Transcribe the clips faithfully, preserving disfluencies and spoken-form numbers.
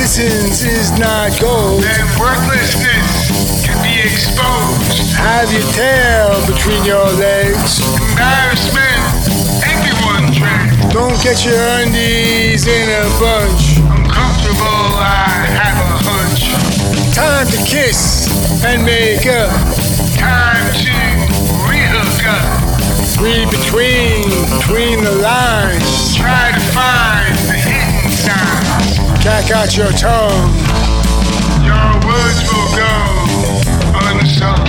innocence is not gold, then worthlessness can be exposed. Have your tail between your legs. Embarrassment, everyone dreads. Don't get your undies in a bunch. Uncomfortable, I have a hunch. Time to kiss and make up. Time to rehook up. Read between, between the lines. Try to find the hidden signs. Cack out your tongue. Your words will go unsung.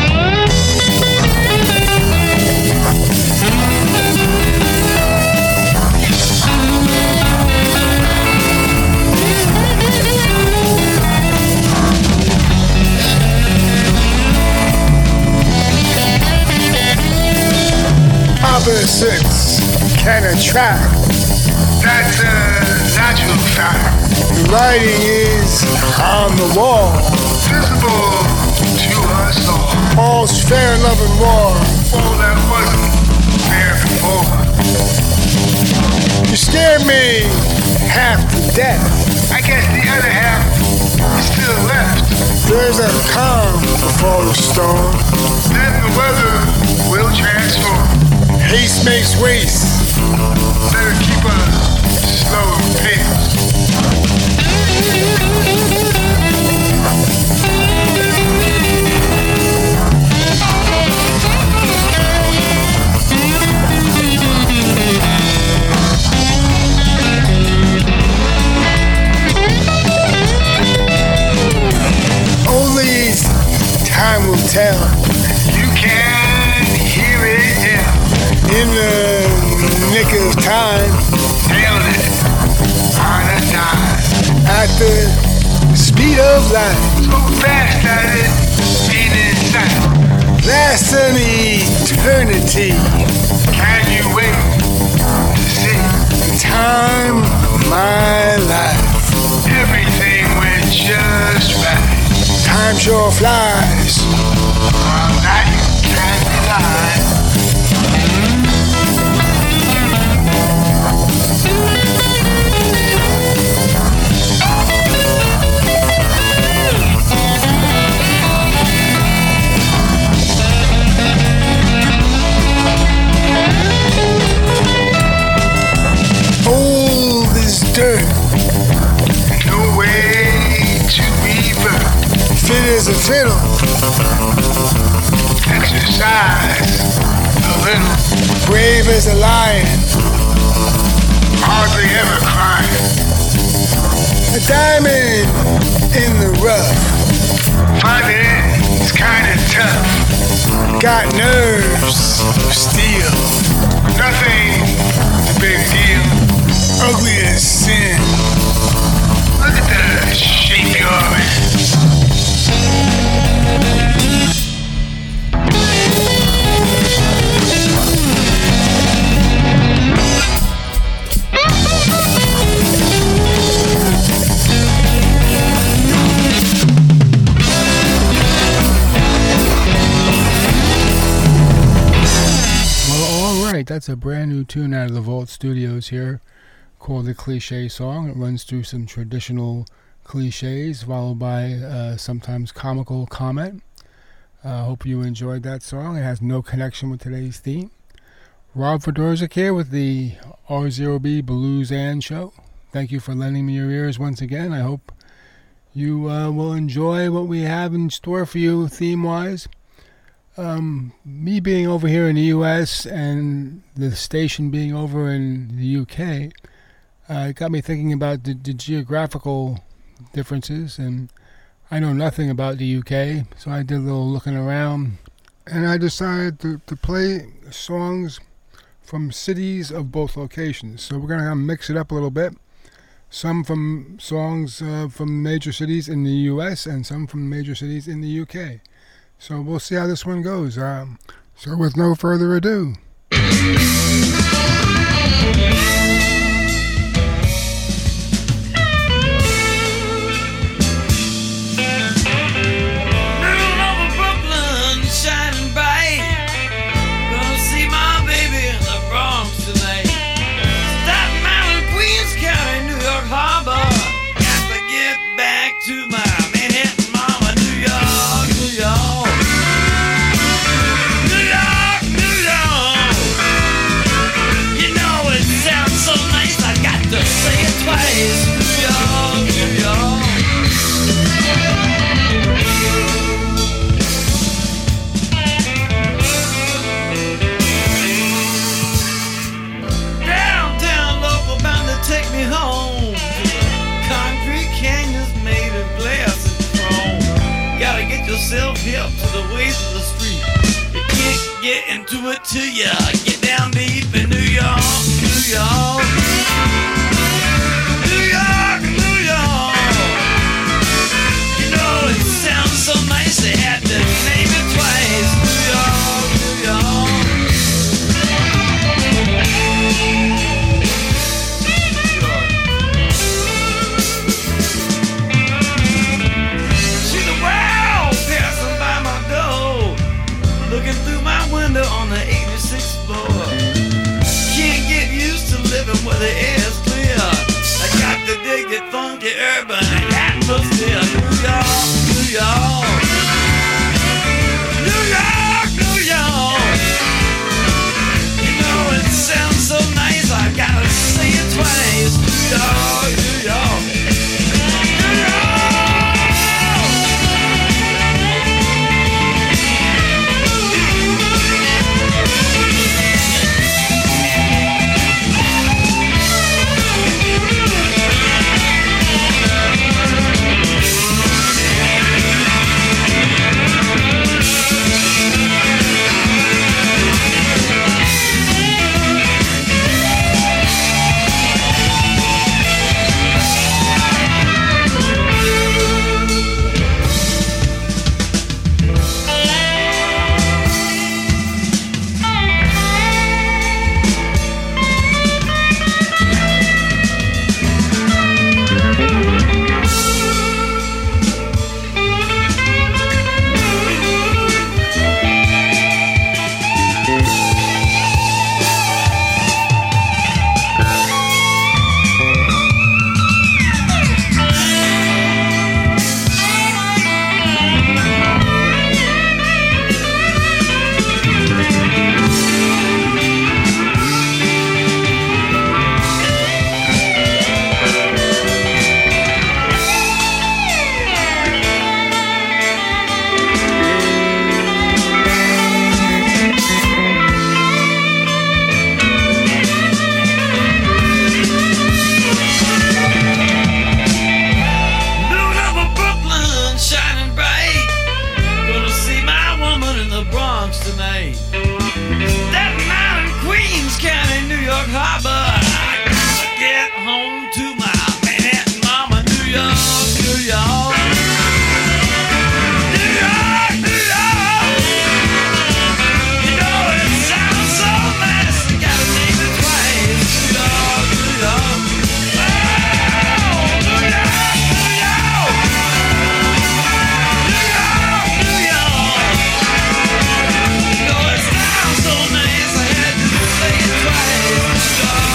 Opposites can attract. That's a natural fact. The writing is on the wall. Visible to us all. All's fair in love and war. All that wasn't there before. You scared me half to death. I guess the other half is still left. There's a calm before the storm. Then the weather will transform. Haste makes waste. Better keep a slow pace. Only time will tell. You can hear it, yeah. In the nick of time. Nailed it on a dime. At the speed of light. So fast that it ain't in sight. Last an eternity. Can you wait to see The time of my life. everything went just right? Time sure flies. On that you can't deny. Old as dirt. No way to revert. Fit as a fiddle. Exercise a little. Brave as a lion. Hardly ever crying. A diamond in the rough. Finding it's kinda tough. Got nerves of steel. Nothing a big deal. Ugly as sin. Look at the shape you're in. That's a brand new tune out of the Vault Studios here called The Cliche Song. It runs through some traditional cliches followed by uh, sometimes comical comment. I uh, hope you enjoyed that song. It has no connection with today's theme. Rob Fedorzik here with the R zero B Blues and Show. Thank you for lending me your ears once again. I hope you uh, will enjoy what we have in store for you theme-wise. Um, me being over here in the U S and the station being over in the U K, uh, it got me thinking about the, the geographical differences, and I know nothing about the U K, so I did a little looking around, and I decided to, to play songs from cities of both locations. So we're going to kind of mix it up a little bit. Some from songs uh, from major cities in the U S and some from major cities in the U K. So we'll see how this one goes. Um, so with no further ado. Back get into it to ya. Get down deep in New York, New York. New York, New York. You know it sounds so nice they had to name it twice. New York, New York. See the world passing by my door, looking through my window on the eighty-sixth floor. Can't get used to living where the air's clear. I got to dig that funky urban atmosphere. New York, New York. New York, New York. You know it sounds so nice, I gotta say it twice. New York, New York. New York. New York.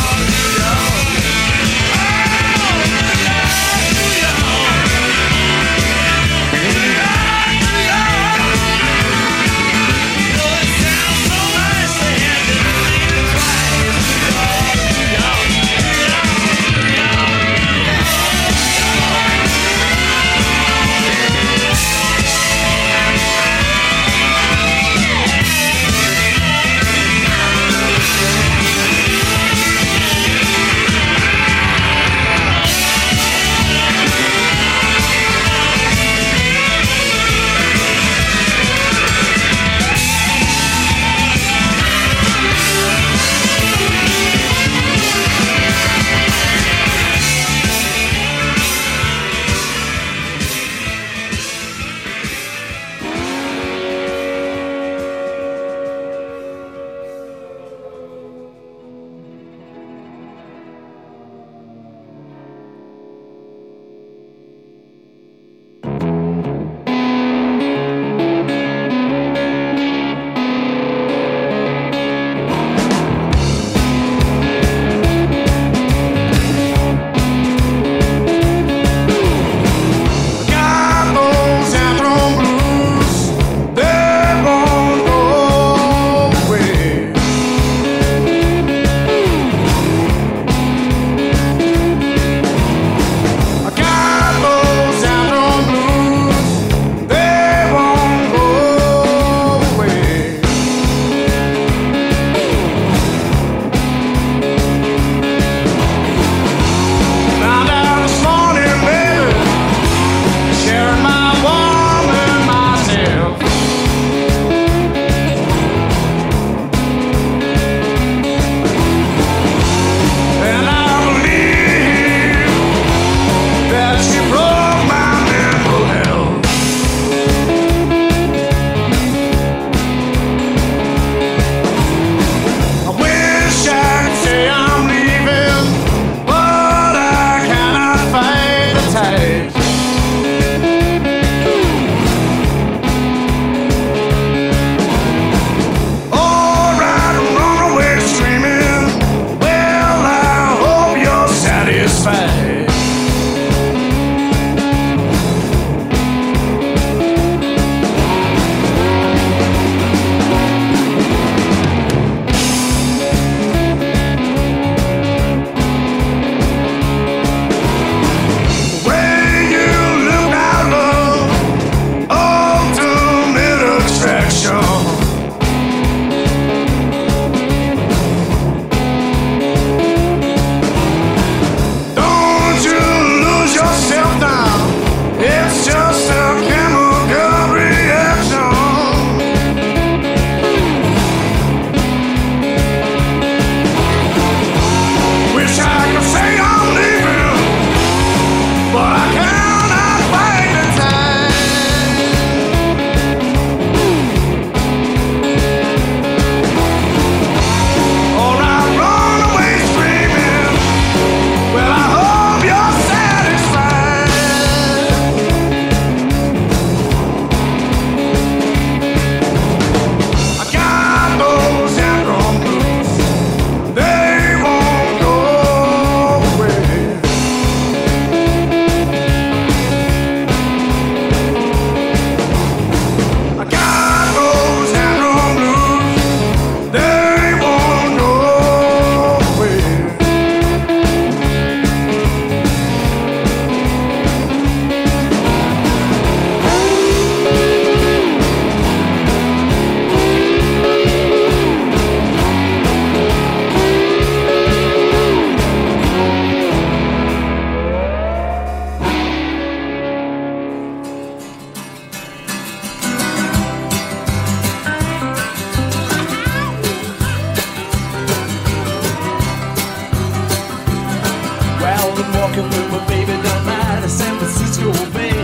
walking with my baby down by the San Francisco Bay.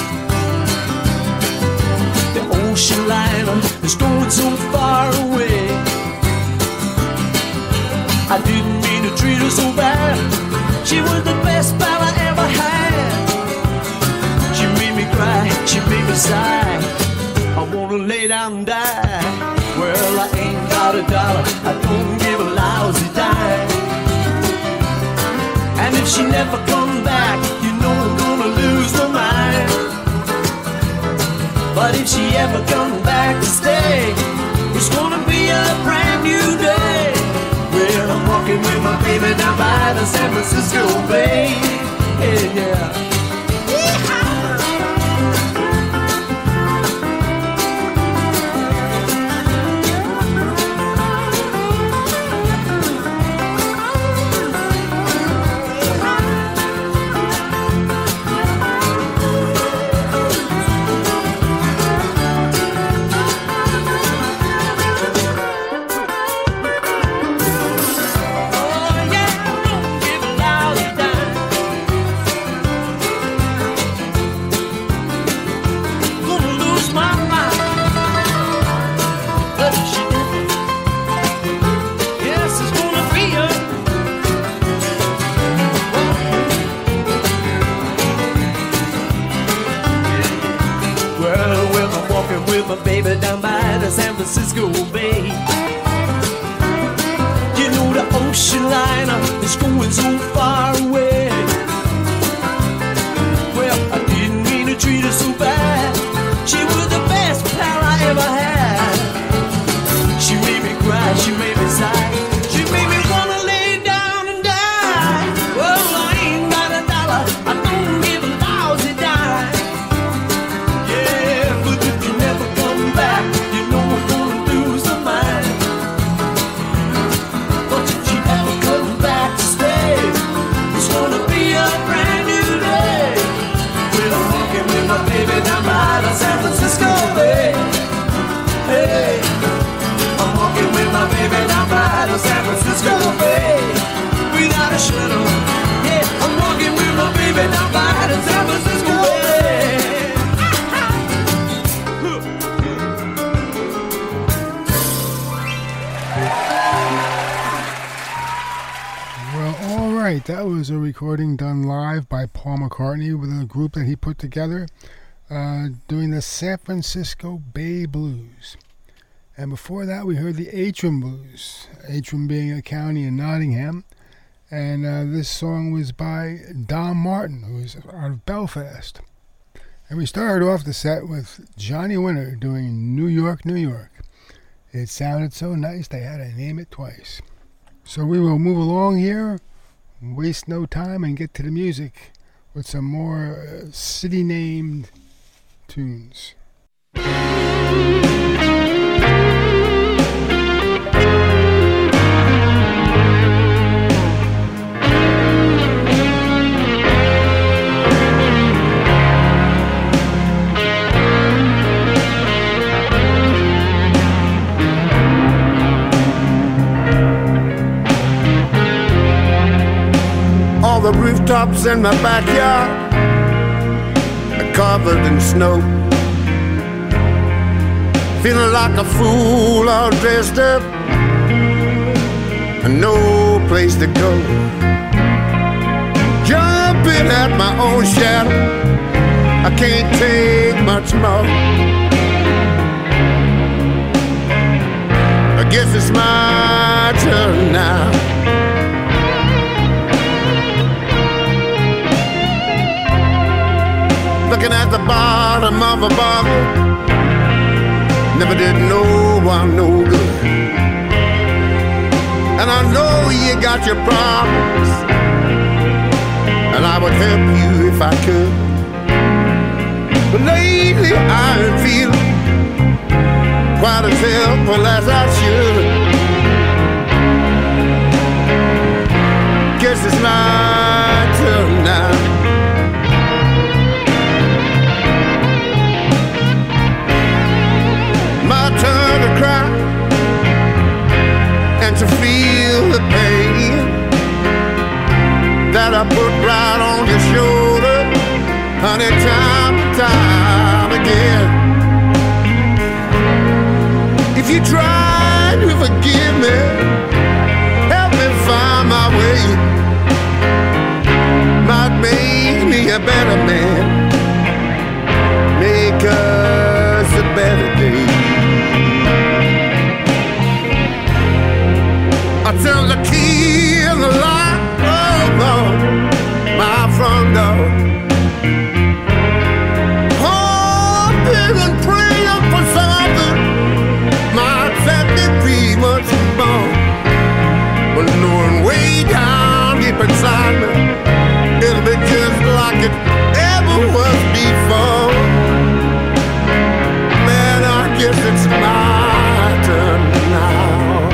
The ocean liner is going so far away. I didn't mean to treat her so bad. She was the best pal I ever had. She made me cry, she made me sigh. I wanna lay down and die. Well, I ain't got a dollar, I don't give a lousy dime. And if she never comes back, you know I'm gonna lose my mind. But if she ever comes back to stay, it's gonna be a brand new day. Well, I'm walking with my baby down by the San Francisco Bay. Yeah, yeah. San Francisco Bay. You know the ocean liner is going so far away. Well, I didn't mean to treat her so bad. She was the best pal I ever had. She made me cry, she made me sigh. She made me wanna lay down and die. Well, I ain't got a dollar, I don't give a lousy dime. Yeah, but if you never come back, San Francisco Bay. Hey, I'm walking with my baby down by the San Francisco Bay. Without a shadow, yeah, I'm walking with my baby down by the San Francisco Bay. Well, all right, that was a recording done live by Paul McCartney with a group that he put together. Uh, doing the San Francisco Bay Blues. And before that we heard the Atrium Blues, Atrium being a county in Nottingham. And uh, this song was by Don Martin, who is out of Belfast. And we started off the set with Johnny Winter doing New York, New York. It sounded so nice they had to name it twice. So we will move along here, waste no time, and get to the music with some more uh, city-named tunes. All the rooftops in my backyard covered in snow, feeling like a fool all dressed up and no place to go. Jumping at my own shadow, I can't take much more. I guess it's my turn now. Looking at the bottom of a bottle, never did no one no good. And I know you got your problems, and I would help you if I could. But lately I'm feeling quite as helpful as I should. Guess it's my turn now. My turn to cry and to feel the pain that I put right on help me find my way, might make me a better man, make us a better day. I tell the key in the lock, oh Lord, my front door. Hoping and praying for something might set me free once more. But knowing way down deep inside me, it'll be just like it ever was before. Man, I guess it's my turn now.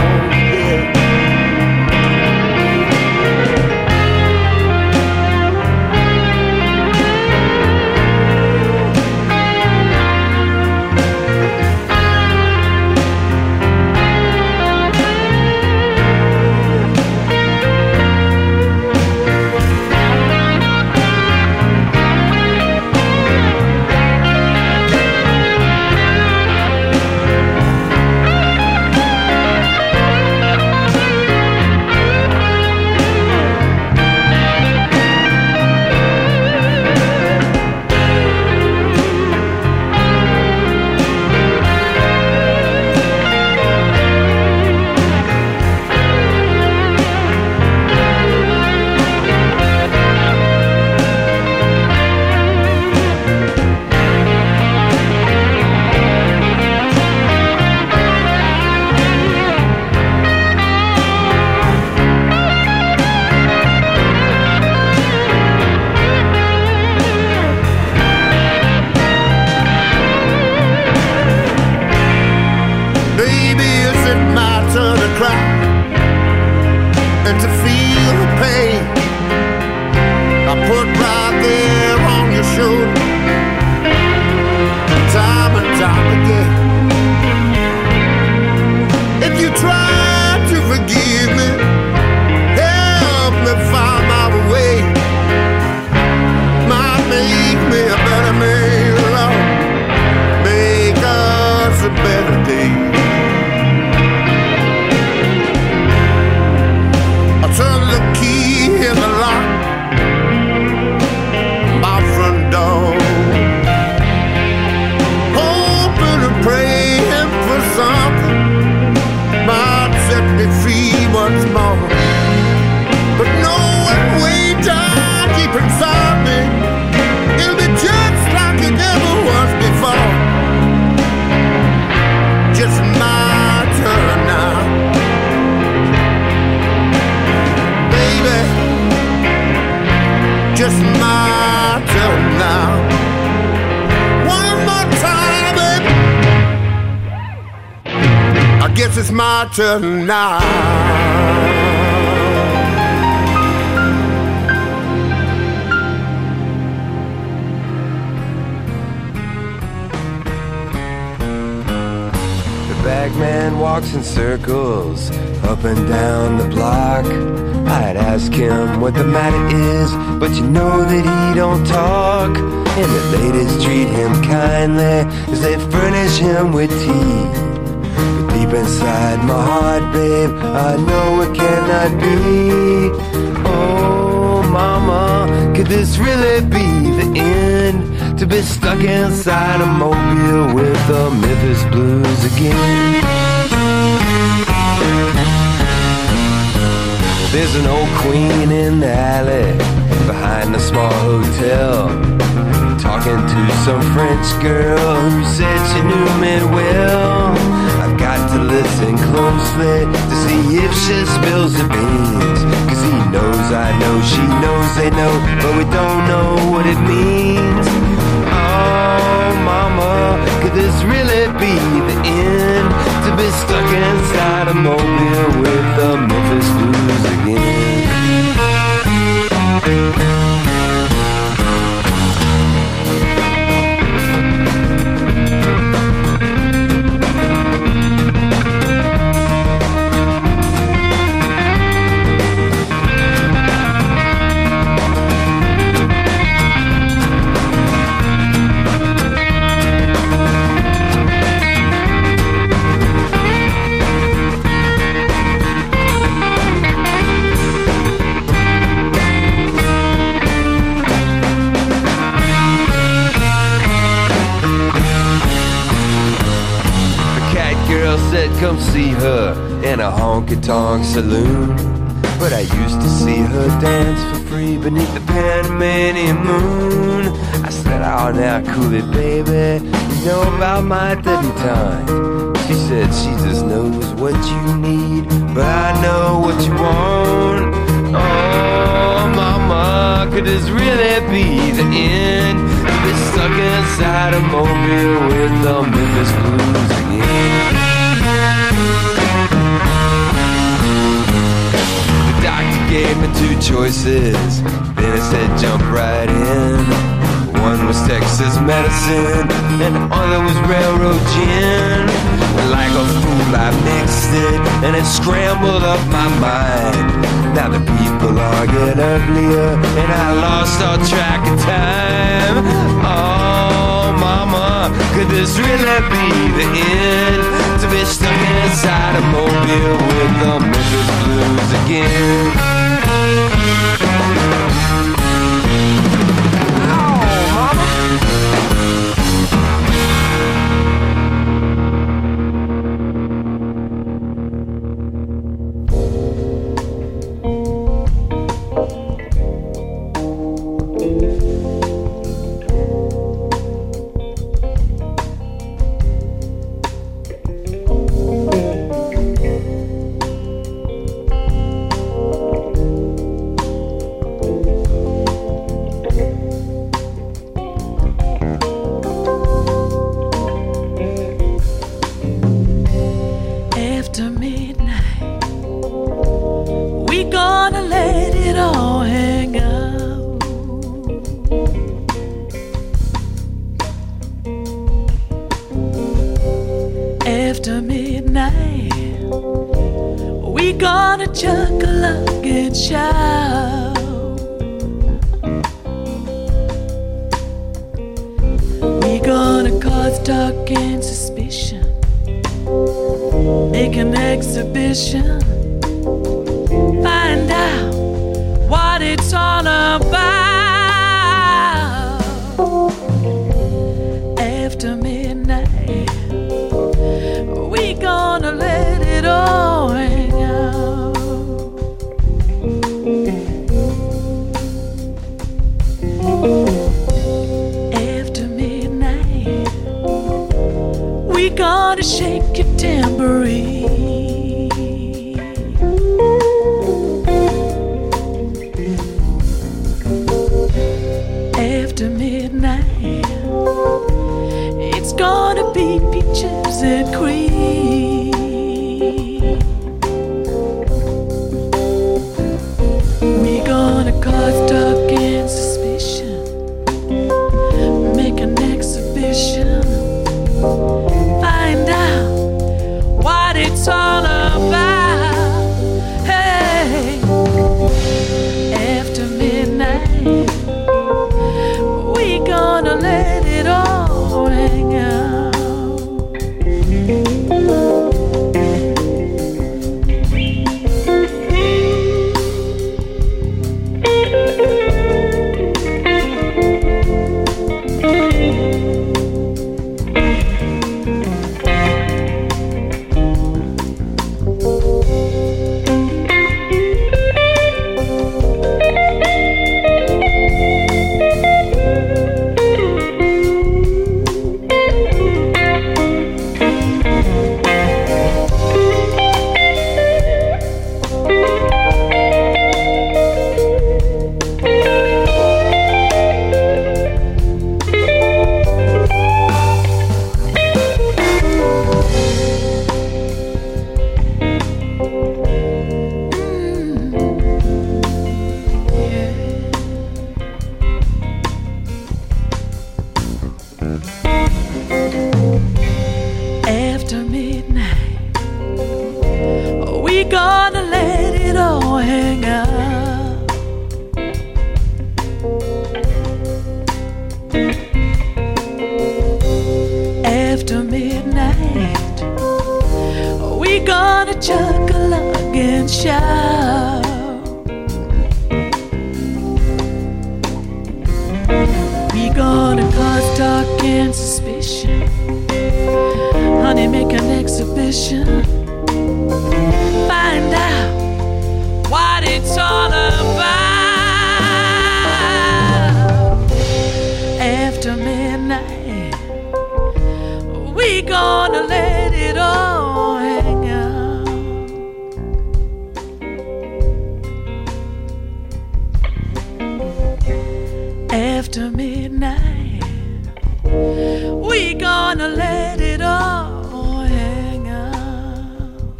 It's my turn now. The bagman walks in circles up and down the block. I'd ask him what the matter is, but you know that he don't talk. And the ladies treat him kindly as they furnish him with tea. Deep inside my heart, babe, I know it cannot be. Oh, mama, could this really be the end? To be stuck inside a mobile with the Memphis Blues again. There's an old queen in the alley behind a small hotel, talking to some French girl who said she knew me well. I've got to listen closely to see if she spills the beans, 'cause he knows I know, she knows they know, but we don't know what it means. Oh, mama, could this really be the end? To be stuck inside a mobile with the Memphis Blues again. see her in a honky-tonk saloon. But I used to see her dance for free beneath the Panamanian moon. I said, oh, now cool it, baby, you know about my debutante. She said she just knows what you need, but I know what you want. Oh, mama, could this really be the end? To be stuck inside a mobile with the Memphis Blues again. The doctor gave me two choices, then he said jump right in. One was Texas medicine, and the other was railroad gin. Like a fool I mixed it, and it scrambled up my mind. Now the people are getting uglier, and I lost all track of time. Oh, mama, could this really be the end? To be stuck inside a mobile with the Memphis Blues again. Honey, make an exhibition. After midnight, we gonna let it all hang out.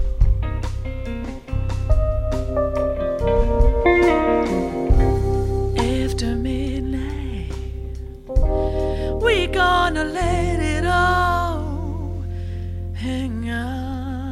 After midnight, we gonna let it all hang out.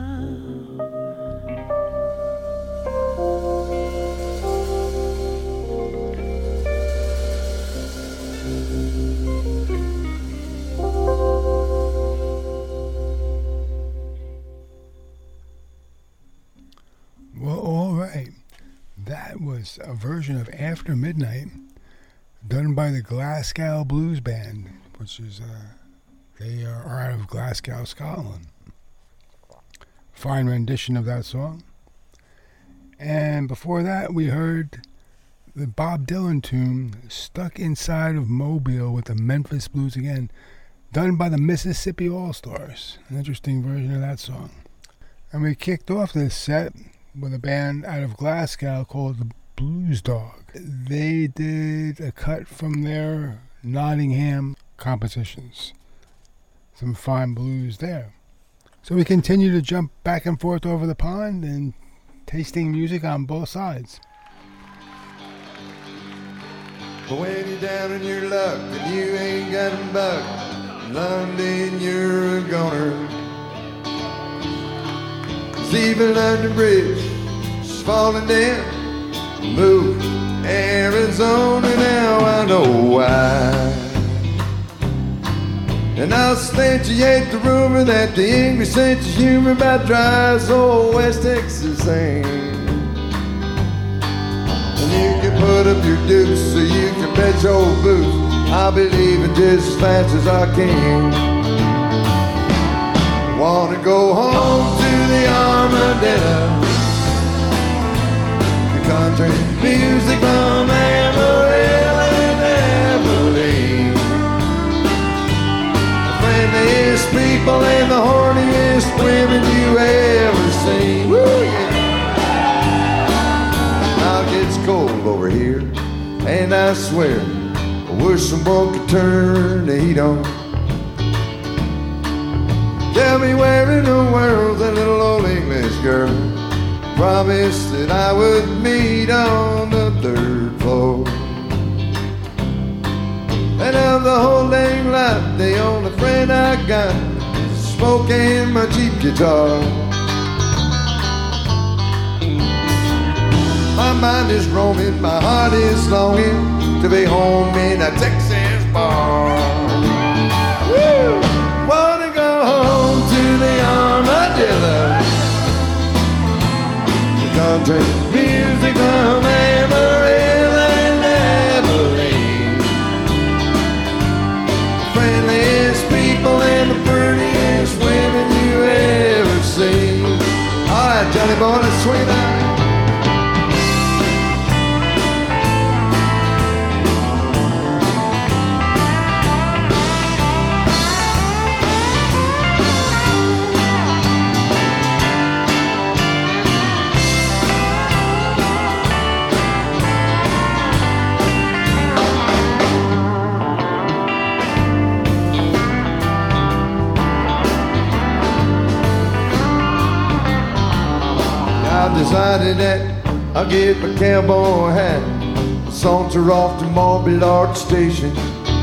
Well, all right. That was a version of After Midnight done by the Glasgow Blues Band, which is, uh, they are out of Glasgow, Scotland. Fine rendition of that song. And before that, we heard the Bob Dylan tune, Stuck Inside of Mobile with the Memphis Blues Again, done by the Mississippi All-Stars. An interesting version of that song. And we kicked off this set with a band out of Glasgow called the Blues Dog. They did a cut from their Nottingham compositions. Some fine blues there. So we continue to jump back and forth over the pond and tasting music on both sides. But when you're down in your luck and you ain't got a buck, London, you're a goner. 'Cause even London Bridge is falling down. Move Arizona now, I know why. And I'll substantiate the rumor that the English sense of humor about dry as old West Texas ain't. And you can put up your dukes so you can bet your boots I'll be leaving just as fast as I can. Wanna go home to the Armadillo, the country music from Amarillo and Abilene. The friendliest people and the horniest women you ever seen. Woo, yeah. Now it gets cold over here, and I swear I wish someone could turn the heat on. Tell me where in the world that little old English girl promised that I would meet on the third floor. And of the whole dang lot, the only friend I got is smoking my cheap guitar. My mind is roaming, my heart is longing to be home in a Texas bar. Woo! Wanna go home to the Armadillo, the country music from Amarillo and Abilene. The friendliest people and the prettiest women you ever seen. All right, Johnny boy, let's swing that. Decided that I'll get my cowboy hat, saunter off to Mobile Arch Station.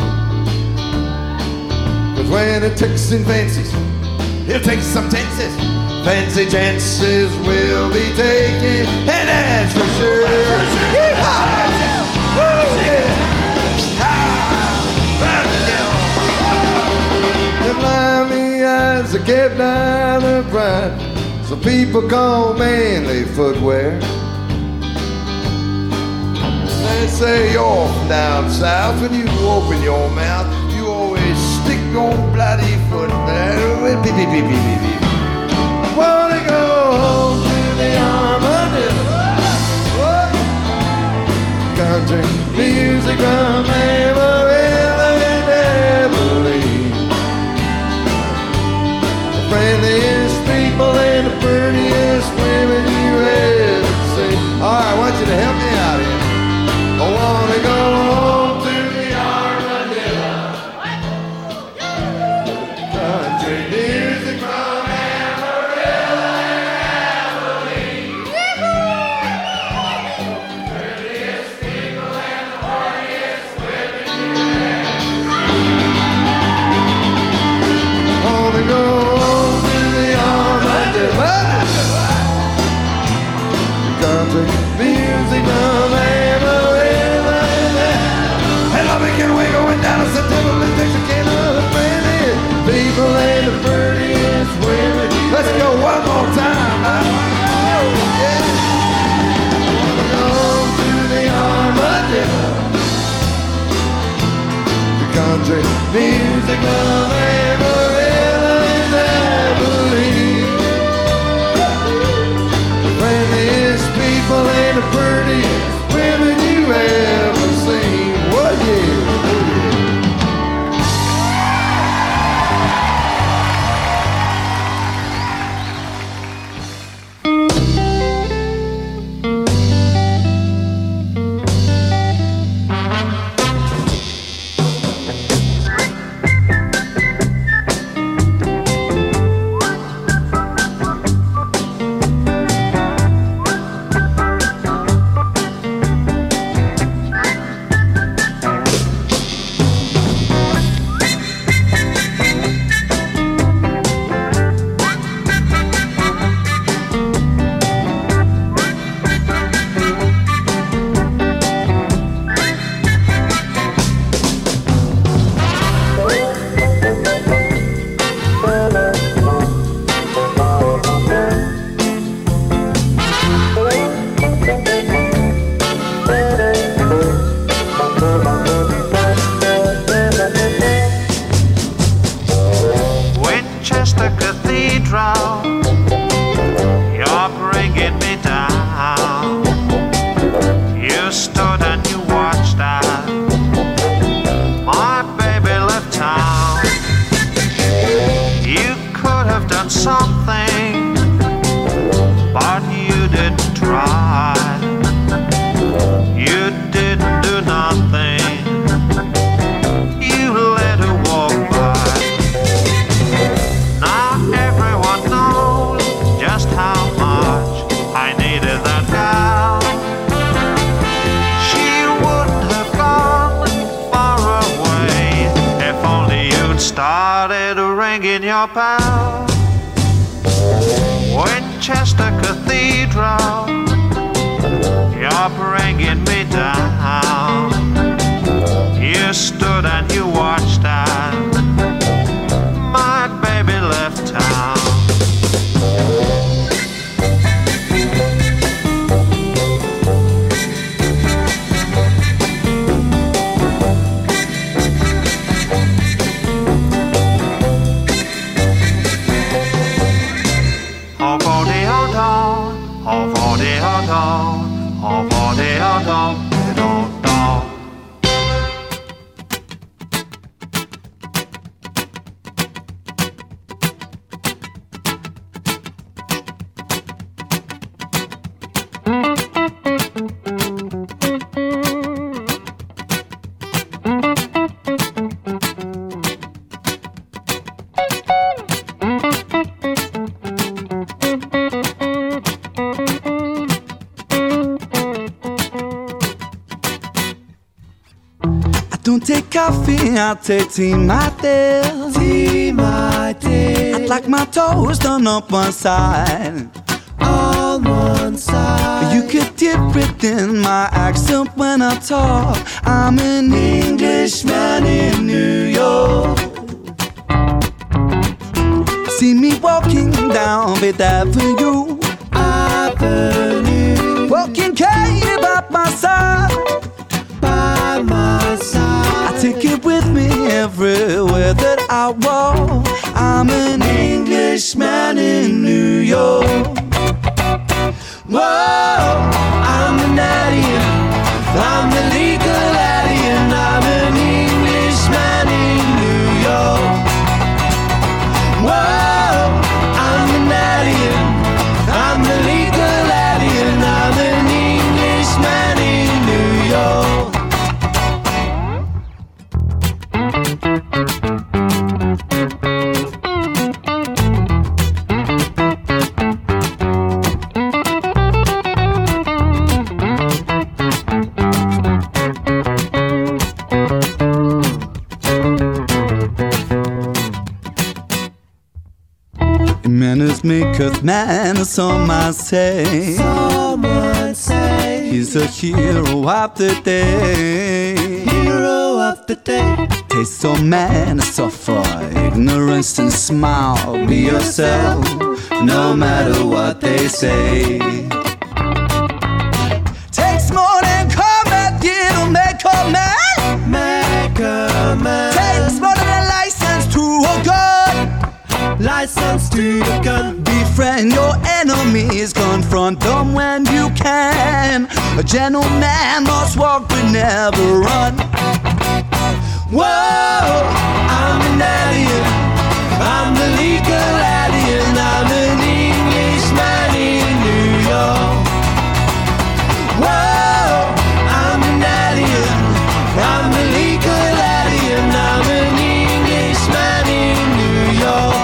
Cause when a Texan fancies, he'll take some Texas. Fancy chances will be taken, and that's for sure. Yeehaw! Woo, yeah. The blimey eyes are kept down the pride. Some people call manly footwear. They say you're from down south. When you open your mouth, you always stick your bloody foot there. Beep, beep, beep, beep, beep, beep. Wanna go home to the Armadillo, country music from Amarillo and Abilene. The friendliest people and the prettiest women you ever seen. All right, I want you to help me out here. I wanna go home to the Armadillo. country music love and forever. And love can we going down to September and Texarkana, friendly people and the prettiest women. Let's go one more time. I wanna go, yeah. I wanna go to the armadillo. The country music love and forever and ever believe. The friendliest people and the prettiest women you ever seen. What yeah? Winchester Cathedral, you're bringing me down. You stood and you watched as my baby left town. Coffee, I'll take tea, my dear. Tea, my dear. I'd like my toast on up one side. On one side. You could dip it in my accent when I talk. I'm an Englishman in New York. See me walking down Fifth Avenue. Avenue. Walking Cave by my side. By my side. I take it with me everywhere that I walk. I'm an Englishman in New York. Whoa, I'm an alien. I'm the legal alien. I'm an Englishman in New York. Whoa, I'm an alien. I'm the legal alien. I'm an Englishman in New York. maketh man, some might say. Someone say He's a hero of the day. hero of the day. Taste of man, suffer ignorance and smile. Be yourself, no matter what they say. Takes more than combat gear to make a man. Make a man. Takes more than a license to a gun. License to the gun. Befriend your enemies, confront them when you can. A gentleman must walk but never run. Whoa, I'm an alien. I'm the legal alien. I'm an Englishman in New York. Whoa, I'm an alien. I'm the legal alien. I'm an Englishman in New York.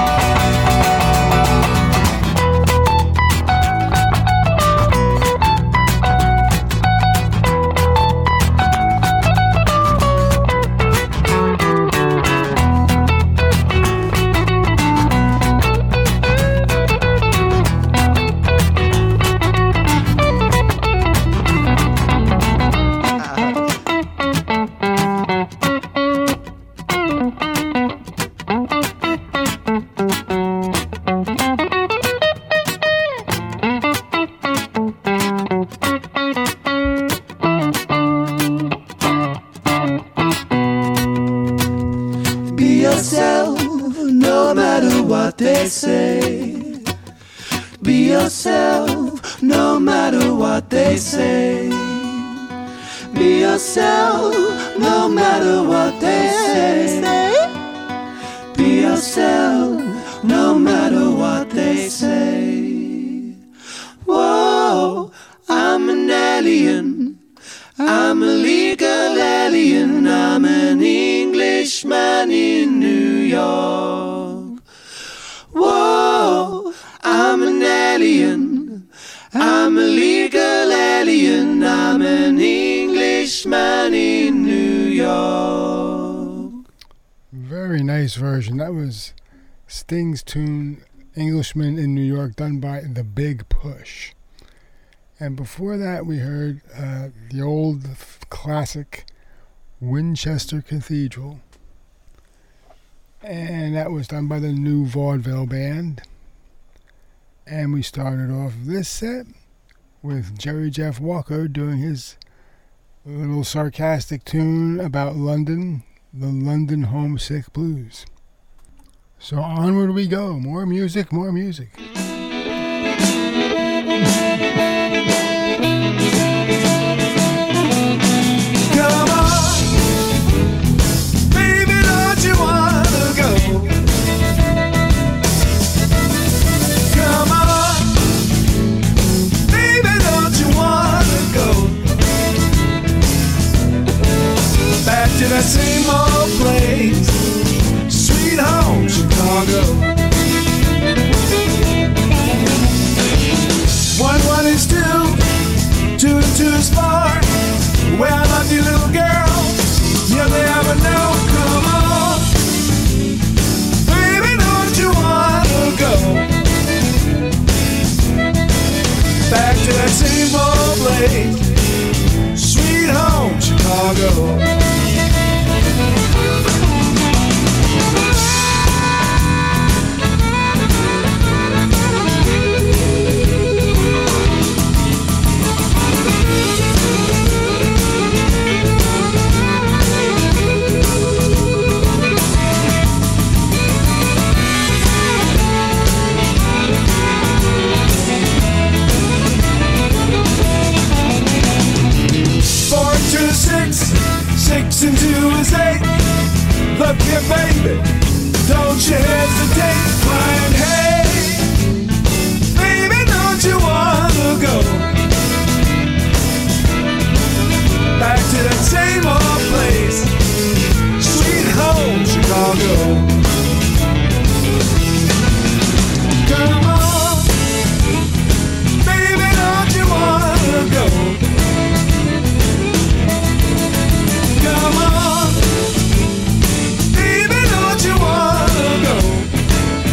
Be yourself, no matter what they say. Be yourself, no matter what they say. Be yourself, no matter what they say. Be yourself, no matter what they say. Whoa, I'm an alien. I'm a legal alien. I'm an Englishman in New York. Whoa, I'm an alien. I'm a legal alien. I'm an Englishman in New York. Very nice version. That was Sting's tune, Englishman in New York, done by The Big Push. And before that, we heard uh, the old f- classic Winchester Cathedral. And that was done by the New Vaudeville Band. And we started off this set with Jerry Jeff Walker doing his little sarcastic tune about London, the London Homesick Blues. So onward we go. More music, more music. Come on, baby, don't you wanna go? Come on, baby, don't you wanna go? Back to that same old place, sweet home, Chicago. One one is two, two and two is four. Well, I love you, little girl. You'll never know. Come on, baby, don't you wanna go back to that same old place, sweet home, Chicago. Six and two is eight. Look here, baby, don't you hesitate. Crying, hey, baby, don't you wanna go back to that same old place, sweet home, Chicago. Come on, baby, don't you wanna go? Come on, baby, don't you wanna go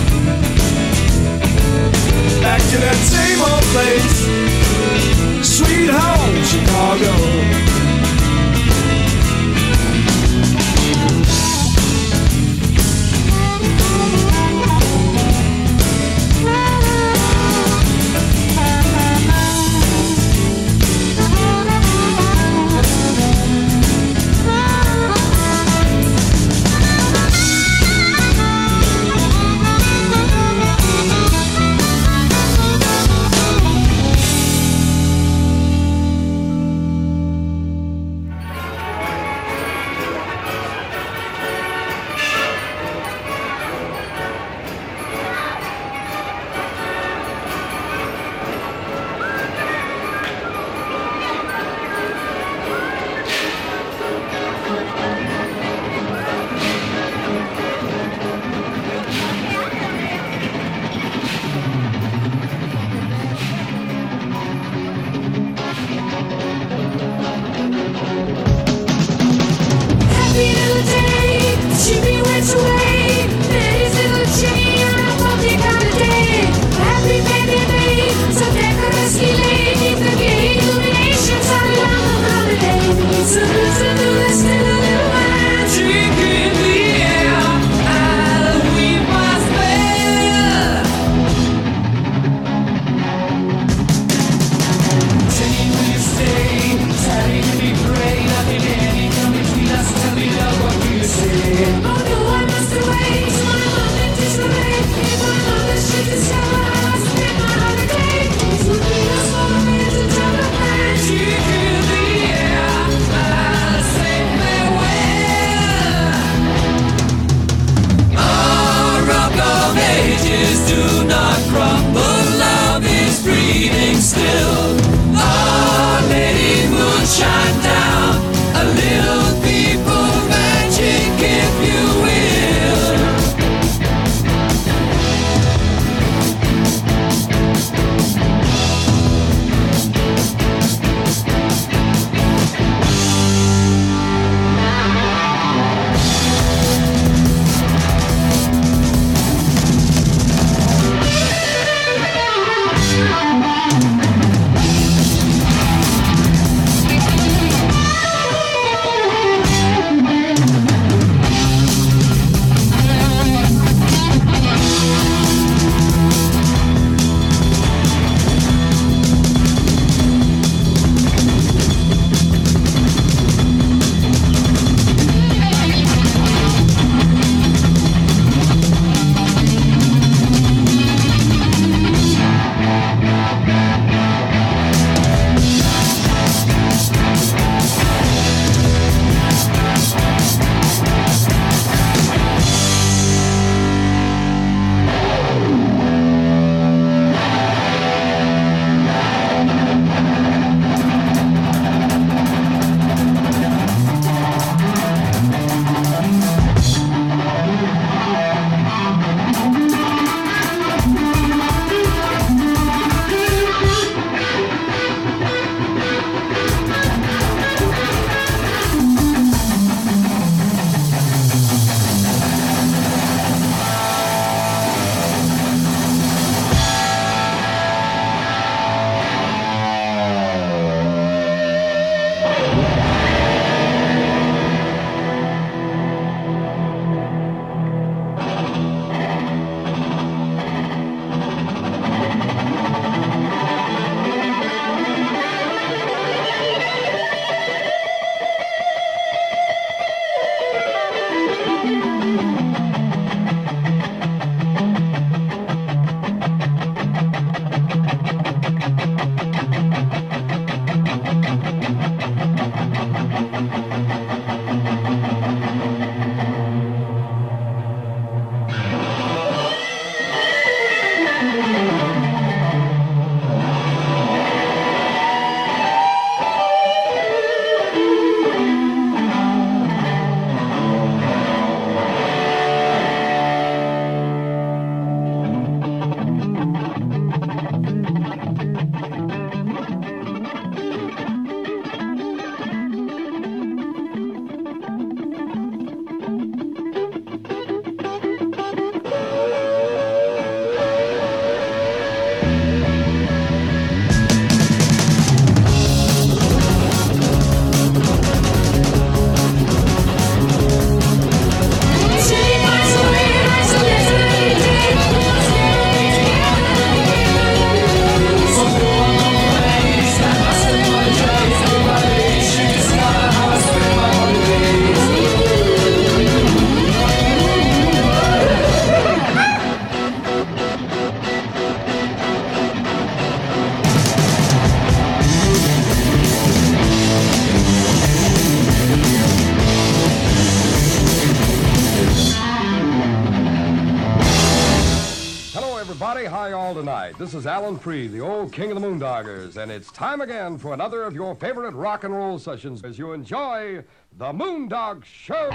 This is Alan Free, the old king of the Moondoggers, and it's time again for another of your favorite rock and roll sessions as you enjoy the Moondog Show.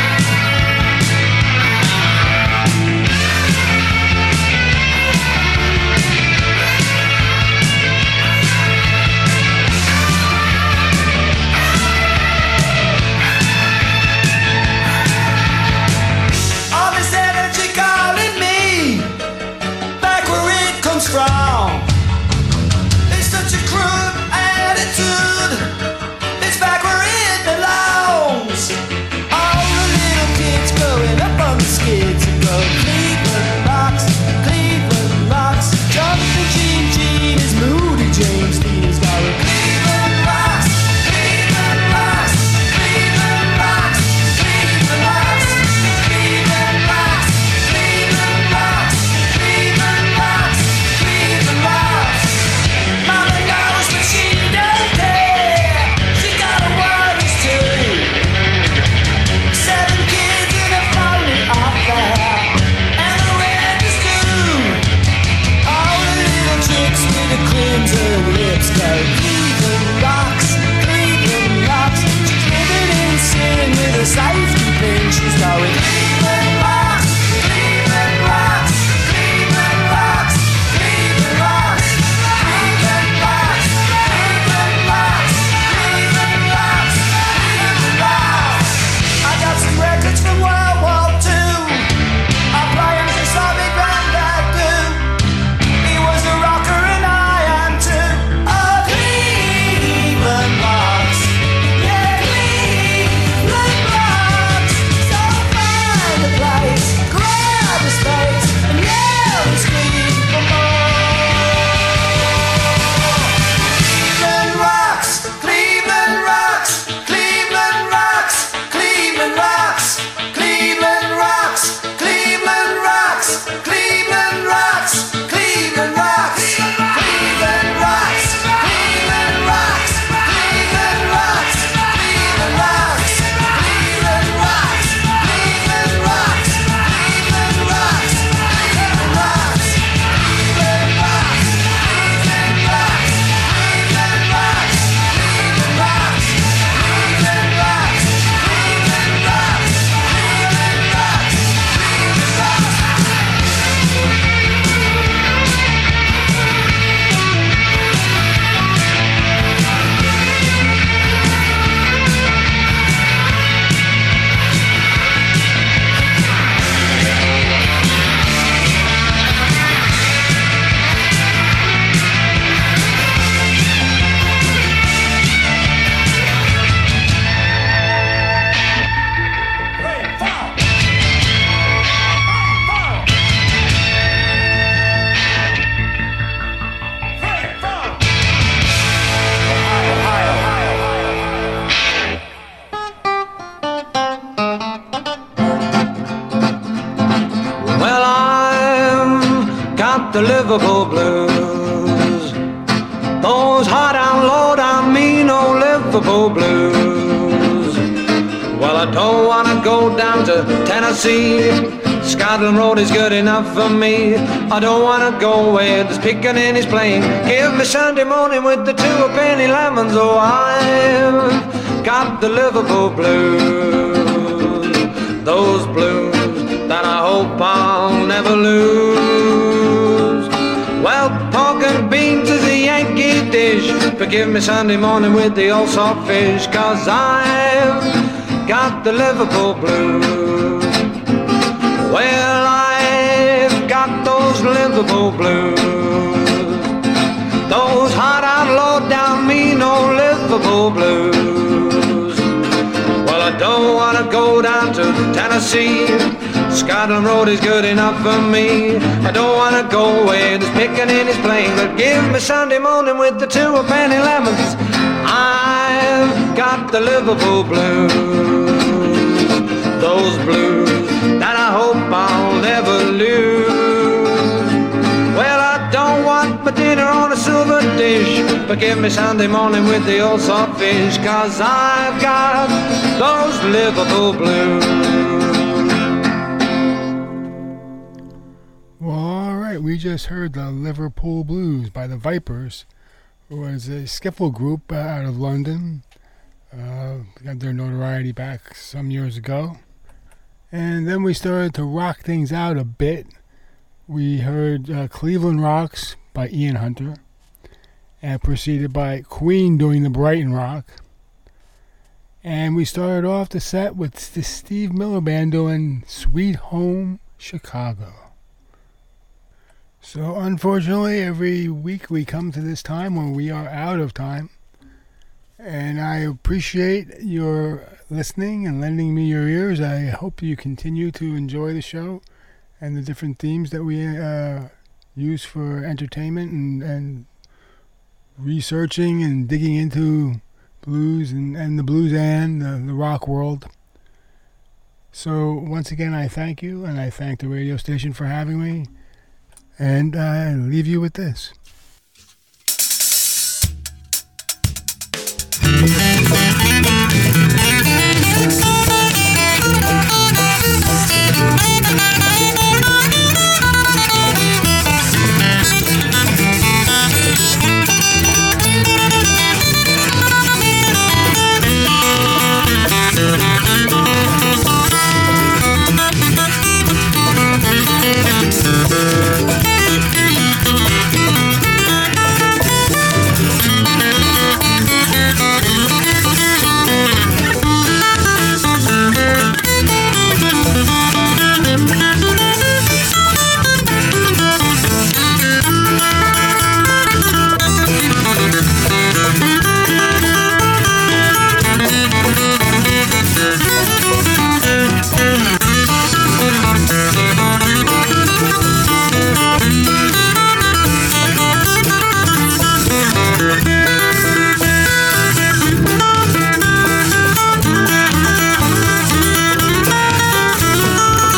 Thank you. got the Liverpool blues. Those high down, low down, mean old Liverpool blues. Well, I don't wanna go down to Tennessee. Scotland Road is good enough for me. I don't wanna go where there's Pickaninny's playing. Give me Sunday morning with the two a penny lemons. Oh, I've got the Liverpool blues. Those blues that I hope I'll never lose. Well, pork and beans is a Yankee dish, but give me Sunday morning with the old salt fish, 'cause I've got the Liverpool blues. Well, I've got those Liverpool blues. Those hot out, low down, mean old Liverpool blues. Well, I don't wanna go down to Tennessee. Scotland Road is good enough for me. I don't wanna go where there's Pickaninny's playing, but give me Sunday morning with the two a penny lemons. I've got the Liverpool blues. Those blues that I hope I'll never lose. Well, I don't want my dinner on a silver dish, but give me Sunday morning with the old salt fish, 'cause I've got those Liverpool blues. Well, all right, we just heard the Liverpool Blues by the Vipers, who was a skiffle group uh, out of London. Uh, got their notoriety back some years ago. And then we started to rock things out a bit. We heard uh, Cleveland Rocks by Ian Hunter, and preceded by Queen doing the Brighton Rock. And we started off the set with the Steve Miller Band doing Sweet Home Chicago. So unfortunately, every week we come to this time when we are out of time. And I appreciate your listening and lending me your ears. I hope you continue to enjoy the show and the different themes that we uh, use for entertainment and, and researching and digging into blues and, and the blues and the, the rock world. So once again, I thank you, and I thank the radio station for having me. And I leave you with this.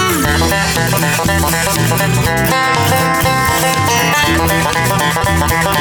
Thank you.